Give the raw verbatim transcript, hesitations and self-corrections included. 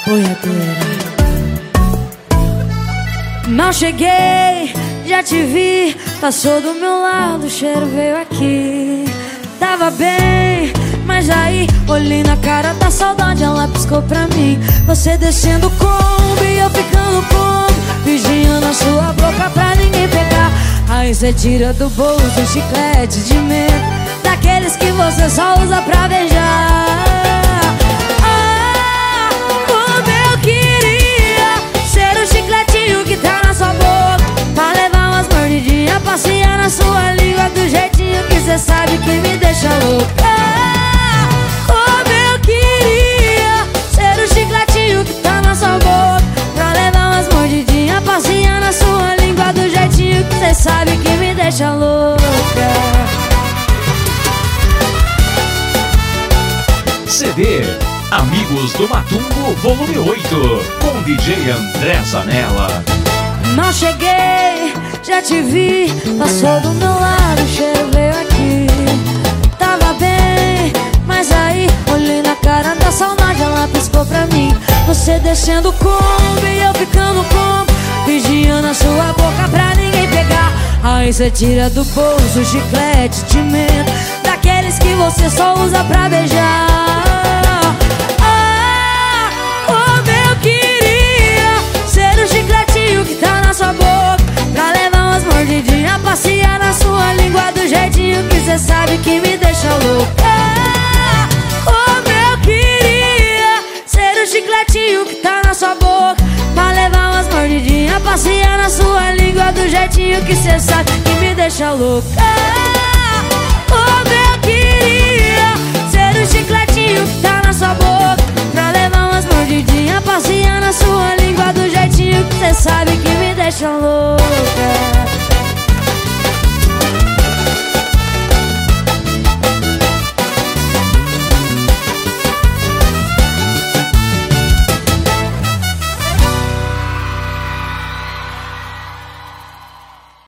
boiadeira. Mal cheguei, já te vi, passou do meu lado, o cheiro veio aqui. Tava bem, mas aí olhei na cara da saudade, ela piscou pra mim. Você descendo o combo e eu ficando combo, vigiando a sua boca pra ninguém pegar. Aí cê tira do bolso um chiclete de menta, daqueles que você só usa pra beijar. Ah, como eu queria ser o chicletinho que tá na sua boca, pra levar umas mordidinhas, passear na sua língua do jeitinho que cê sabe que me deixa louca. Ah, como eu queria ser o chicletinho que tá na sua boca, pra levar umas mordidinhas, passear na sua língua do jeitinho que cê sabe que me deixa louca. C D Amigos do Matumbo Volume oito, com D J André Zanella. Mal cheguei, já te vi, passou do meu lado, o cheiro veio aqui. Tava bem, mas aí olhei na cara da saudade, ela piscou pra mim. Você descendo o combo e eu ficando combo, vigiando a sua boca pra ninguém pegar. Aí cê tira do bolso o chiclete de menta, daqueles que você só usa pra beijar. Ah, como eu queria ser o chicletinho que tá na sua boca, pra levar umas mordidinhas, passear na sua língua do jeitinho que cê sabe que me deixa louca. Ah, como eu queria ser o chicletinho que tá na sua boca, pra levar umas mordidinhas, passear na sua língua do jeitinho que cê sabe que me deixa louca. Ah, como eu queria ser o chicletinho que tá na sua boca, pra levar umas mordidinhas, passear na sua língua do jeitinho que cê sabe que me deixa louca.